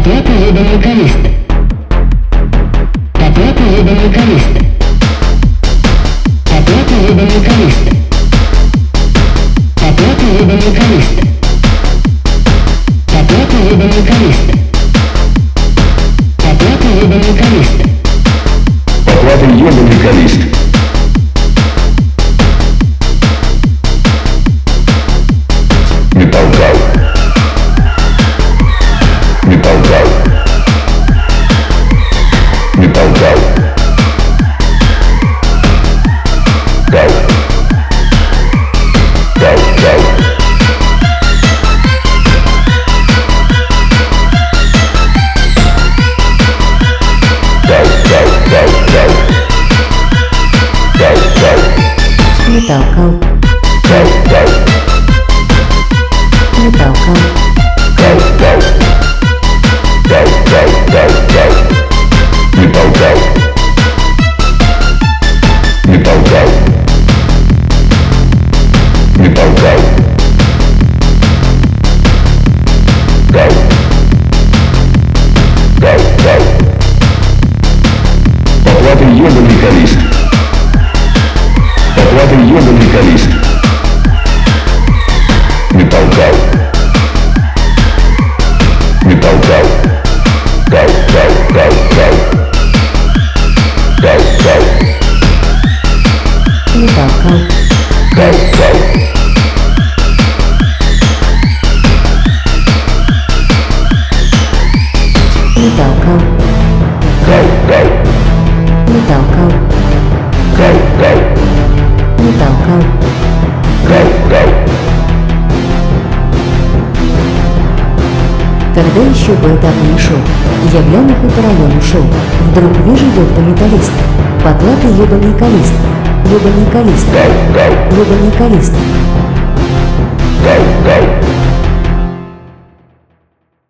Оплата ебаный колист. Оплата ебаный колист. Оплата ебаный колист. Оплата ебаный колист. Оплата ебаный колист. Оплата ебаный колист. Оплата ебаный колист. Металлкал. Металлкал. Металлкал. Кал. Кал, кал. Кал, кал, кал, кал. Кал, кал. Металлкал. Кал, кал. Металлкал. Кал, кал. Кал, кал, кал, кал. Металлкал. Металлкал. Металлкал. Кал. Кал, кал. Оплата ебаный колист. Оплата ебаный колист. Металлкал. Металлкал. Кал, кал, кал, кал. Кал, кал. Металлкал. Кал, кал. Металлкал. Кал, кал. Металлкал. Кал, кал. Металлкал. Кал, кал. Когда еще по этапу не шел, я в ямах и по району шел. Вдруг вижу ёпта металлист. Потлата ебаный колист. Ебаный колист. Кал, кал. Ебаный колист. Кал, кал.